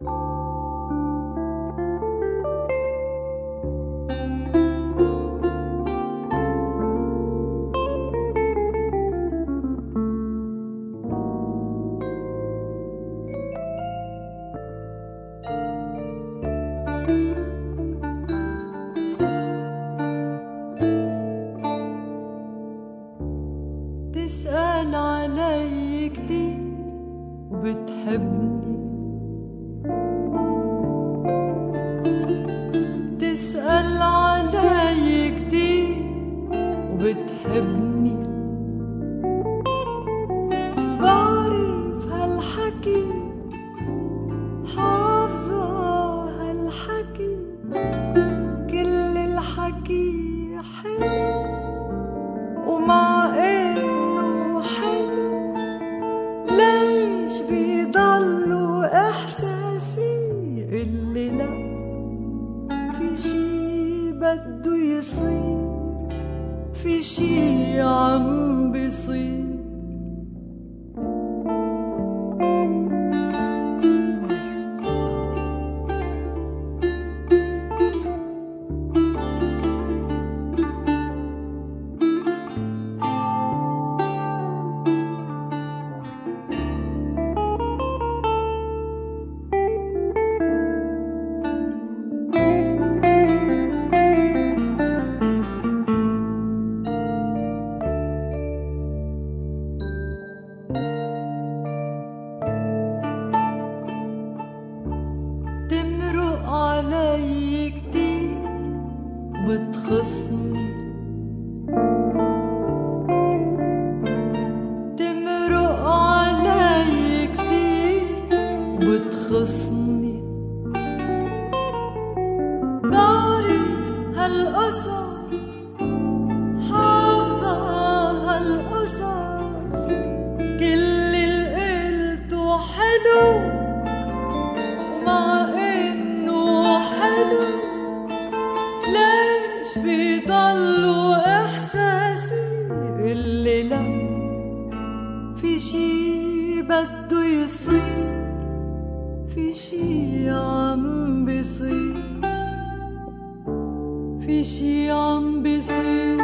تسأل علي كتير وبتحبني، تسأل علي كتير وبتحبني، بعرف هالحكي، حافظة هالحكي، كل الحكي حلو، ومع إنه حلو ليش بيضلوا إحساسي اللي لا في شي بده يصير، في شي عم بيصير. تمرق علي كتير وبتخصني، تمرق علي كتير وبتخصني، بعرف هالقصص، حافظة هالقصص، كل اللي قلته حلو، ومع إنه حلو ليش بيضلوا إحساسي اللي لا في شي بده يصير، في شي عم بيصير، في شي عم بيصير.